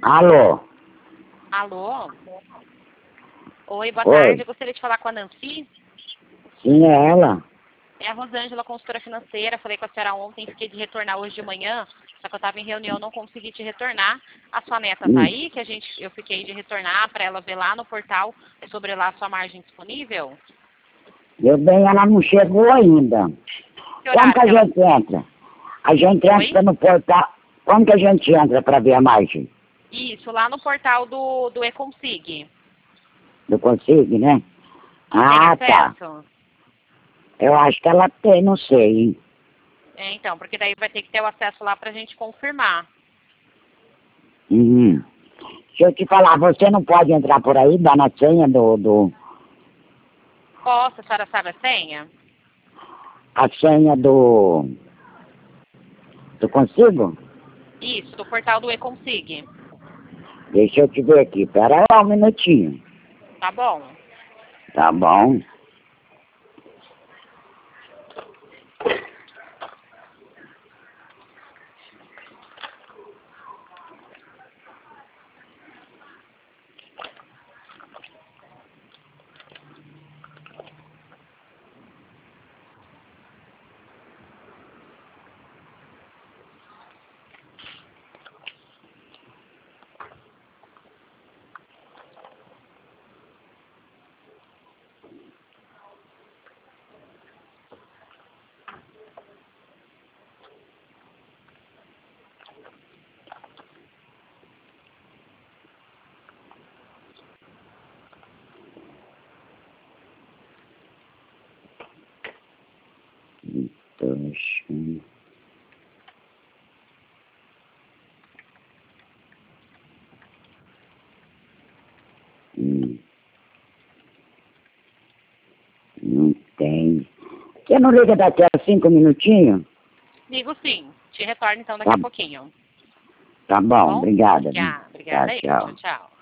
Alô? Alô? Oi, boa Oi. tarde. Eu gostaria de falar com a Nancy. Sim, é ela. É a Rosângela, consultora financeira. Falei com a senhora ontem, fiquei de retornar hoje de manhã, só que eu estava em reunião, não consegui te retornar. A sua neta tá aí, que eu fiquei de retornar para ela ver lá no portal sobre lá a sua margem disponível. Eu bem, ela não chegou ainda. Que Como que a horário que ela... gente entra? A gente Oi? entra no portal. Como que a gente entra para ver a margem? Isso, lá no portal do Econsig. Eu consigo, né? Tem Ah, tá. acesso? Eu acho que ela tem, não sei, hein? É, então, porque daí vai ter que ter o acesso lá para a gente confirmar. Uhum. Deixa eu te falar, você não pode entrar por aí, dar na senha Posso, a senhora sabe a senha? a senha do consigo? Isso, do portal do Econsig. Deixa eu te ver aqui, pera aí um minutinho. Tá bom? Tá bom? Puxa. Não tem. Você não liga daqui a 5 minutinhos? Ligo sim. Te retorno então daqui a pouquinho. Tá bom, obrigada. Obrigada. Tchau, Aí, tchau. tchau, tchau.